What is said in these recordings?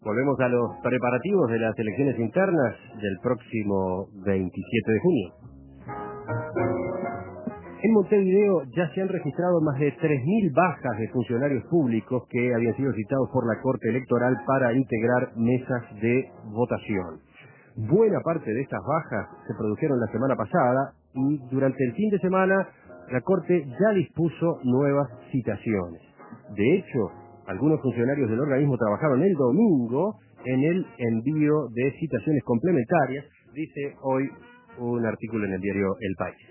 Volvemos a los preparativos de las elecciones internas del próximo 27 de junio. En Montevideo ya se han registrado más de 3.000 bajas de funcionarios públicos que habían sido citados por la Corte Electoral para integrar mesas de votación. Buena parte de estas bajas se produjeron la semana pasada y durante el fin de semana la Corte ya dispuso nuevas citaciones. De hecho, algunos funcionarios del organismo trabajaron el domingo en el envío de citaciones complementarias, dice hoy un artículo en el diario El País.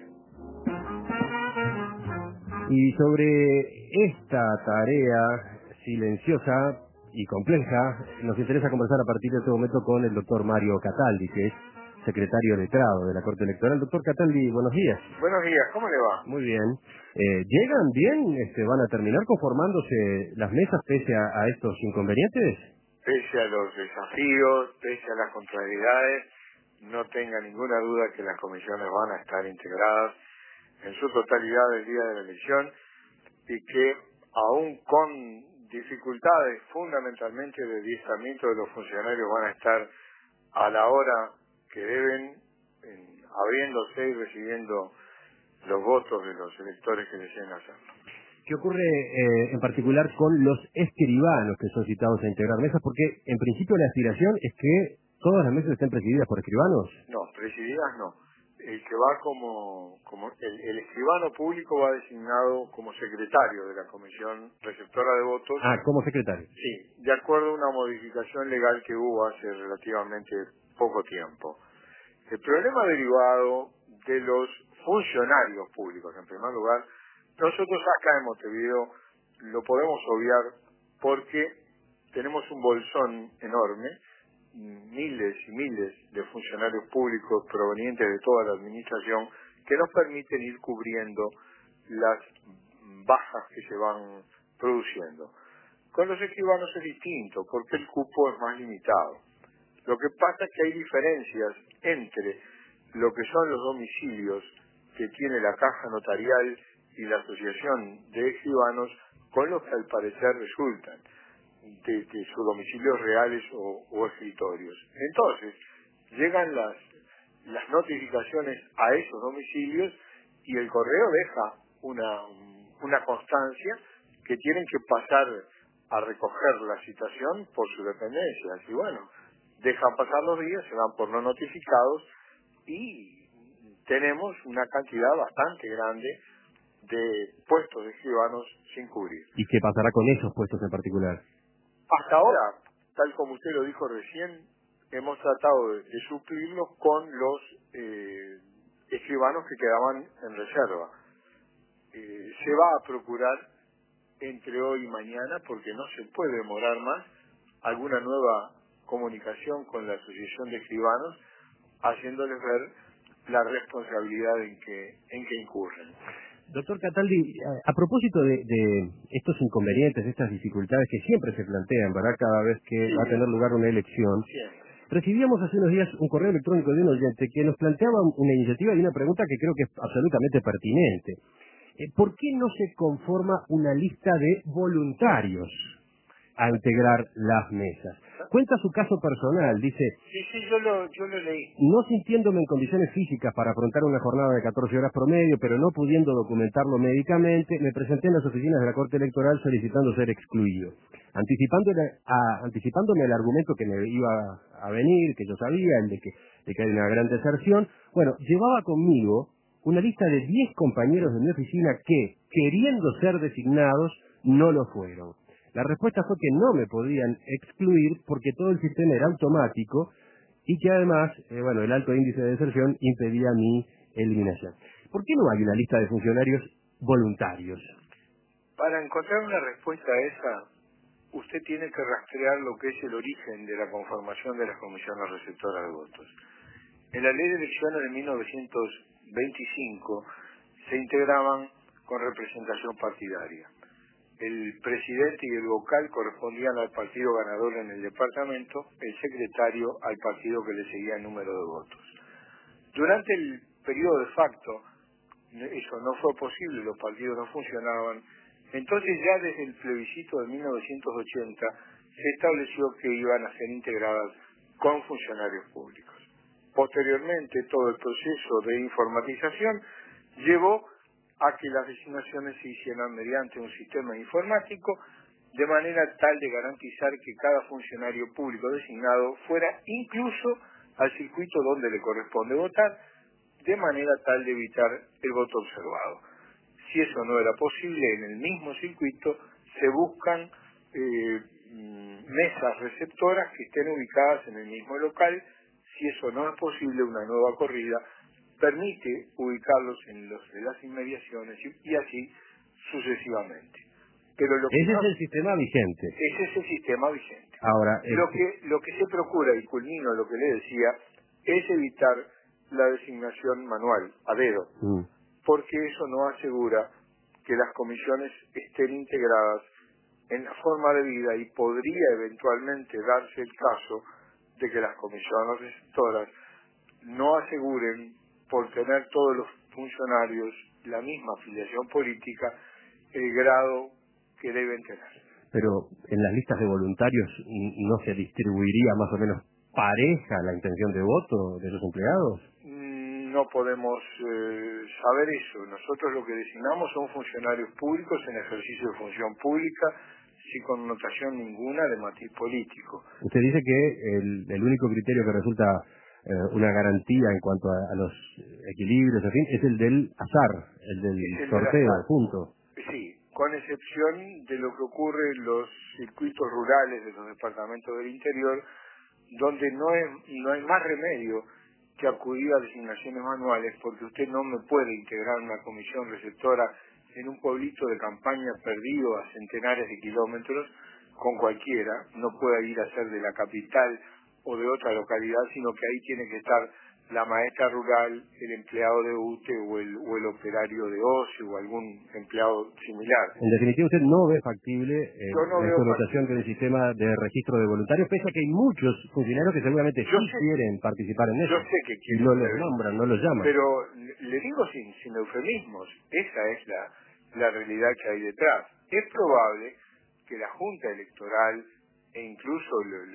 Y sobre esta tarea silenciosa y compleja, nos interesa conversar a partir de este momento con el doctor Mario Cataldi, que es secretario letrado de la Corte Electoral. Doctor Cataldi, buenos días. Buenos días, ¿cómo le va? Muy bien. ¿Llegan bien? ¿Van a terminar conformándose las mesas pese a estos inconvenientes? Pese a los desafíos, pese a las contrariedades, no tenga ninguna duda que las comisiones van a estar integradas en su totalidad el día de la elección y que aún con dificultades fundamentalmente de adiestramiento de los funcionarios van a estar a la hora que deben, abriéndose y recibiendo los votos de los electores que deseen hacerlo. ¿Qué ocurre en particular con los escribanos que son citados a integrar mesas? Porque en principio la aspiración es que todas las mesas estén presididas por escribanos. No, presididas no. El que va el escribano público va designado como secretario de la comisión receptora de votos. Ah, como secretario. Sí, de acuerdo a una modificación legal que hubo hace relativamente poco tiempo. El problema derivado de los funcionarios públicos, en primer lugar, nosotros acá en Montevideo lo podemos obviar porque tenemos un bolsón enorme, miles y miles de funcionarios públicos provenientes de toda la administración que nos permiten ir cubriendo las bajas que se van produciendo. Con los escribanos es distinto porque el cupo es más limitado. Lo que pasa es que hay diferencias entre lo que son los domicilios que tiene la caja notarial y la asociación de escribanos con los que al parecer resultan de sus domicilios reales o escritorios. Entonces, llegan las notificaciones a esos domicilios y el correo deja una constancia que tienen que pasar a recoger la citación por su dependencia. Y bueno, dejan pasar los días, se dan por no notificados y tenemos una cantidad bastante grande de puestos de escribanos sin cubrir. ¿Y qué pasará con esos puestos en particular? Hasta ahora, tal como usted lo dijo recién, hemos tratado de suplirlos con los escribanos que quedaban en reserva. Se va a procurar entre hoy y mañana, porque no se puede demorar más, alguna nueva comunicación con la Asociación de Escribanos, haciéndoles ver la responsabilidad en que incurren. Doctor Cataldi, a propósito de estos inconvenientes, estas dificultades que siempre se plantean, ¿verdad?, cada vez que va a tener lugar una elección, recibíamos hace unos días un correo electrónico de un oyente que nos planteaba una iniciativa y una pregunta que creo que es absolutamente pertinente. ¿Por qué no se conforma una lista de voluntarios a integrar las mesas? Cuenta su caso personal, dice: Sí, yo lo leí. No sintiéndome en condiciones físicas para afrontar una jornada de 14 horas promedio, pero no pudiendo documentarlo médicamente, me presenté en las oficinas de la Corte Electoral solicitando ser excluido. Anticipándome el argumento que me iba a venir, que yo sabía, el de que hay una gran deserción, bueno, llevaba conmigo una lista de 10 compañeros de mi oficina que, queriendo ser designados, no lo fueron. La respuesta fue que no me podían excluir porque todo el sistema era automático y que además, el alto índice de deserción impedía mi eliminación. ¿Por qué no hay una lista de funcionarios voluntarios? Para encontrar una respuesta a esa, usted tiene que rastrear lo que es el origen de la conformación de las comisiones receptoras de votos. En la ley de elecciones de 1925 se integraban con representación partidaria. El presidente y el vocal correspondían al partido ganador en el departamento, el secretario al partido que le seguía el número de votos. Durante el periodo de facto, eso no fue posible, los partidos no funcionaban. Entonces ya desde el plebiscito de 1980 se estableció que iban a ser integradas con funcionarios públicos. Posteriormente, todo el proceso de informatización llevó a que las designaciones se hicieran mediante un sistema informático, de manera tal de garantizar que cada funcionario público designado fuera incluso al circuito donde le corresponde votar, de manera tal de evitar el voto observado. Si eso no era posible, en el mismo circuito se buscan mesas receptoras que estén ubicadas en el mismo local. Si eso no es posible, una nueva corrida permite ubicarlos en los de las inmediaciones y así sucesivamente. Pero ese es el sistema vigente. Ese es el sistema vigente. Ahora, lo que se procura, y culmino lo que le decía, es evitar la designación manual, a dedo, porque eso no asegura que las comisiones estén integradas en la forma debida y podría eventualmente darse el caso de que las comisiones receptoras no aseguren, por tener todos los funcionarios la misma afiliación política, el grado que deben tener. Pero en las listas de voluntarios no se distribuiría más o menos pareja la intención de voto de esos empleados. No podemos saber eso. Nosotros lo que designamos son funcionarios públicos en ejercicio de función pública, sin connotación ninguna de matiz político. Usted dice que el único criterio que resulta una garantía en cuanto a los equilibrios, en fin, es el del azar, el del sorteo, punto. Sí, con excepción de lo que ocurre en los circuitos rurales de los departamentos del interior, donde no hay más remedio que acudir a designaciones manuales, porque usted no me puede integrar una comisión receptora en un pueblito de campaña perdido a centenares de kilómetros con cualquiera, no puede ir a ser de la capital o de otra localidad, sino que ahí tiene que estar la maestra rural, el empleado de UTE o el operario de OCE o algún empleado similar. En definitiva, usted no ve factible la implementación del sistema de registro de voluntarios, pese a que hay muchos funcionarios que seguramente quieren participar en eso. Yo sé que quieren. Y no los nombran, no los llaman. Pero le digo sin eufemismos, esa es la realidad que hay detrás. Es probable que la Junta Electoral e incluso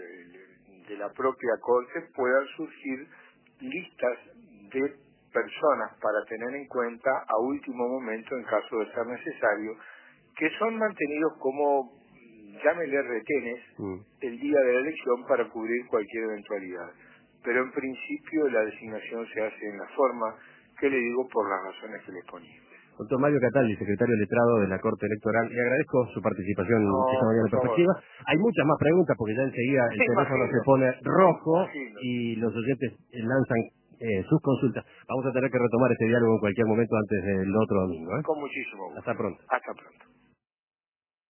de la propia Corte puedan surgir listas de personas para tener en cuenta a último momento en caso de ser necesario, que son mantenidos como, llámele retenes, el día de la elección para cubrir cualquier eventualidad. Pero en principio la designación se hace en la forma que le digo por las razones que le ponía. Doctor Mario Cataldi, secretario letrado de la Corte Electoral, le agradezco su participación esta mañana en Perspectiva. Hay muchas más preguntas porque ya enseguida el teléfono se pone rojo y los oyentes lanzan sus consultas. Vamos a tener que retomar este diálogo en cualquier momento antes del otro domingo. Con muchísimo gusto. Hasta pronto. Hasta pronto.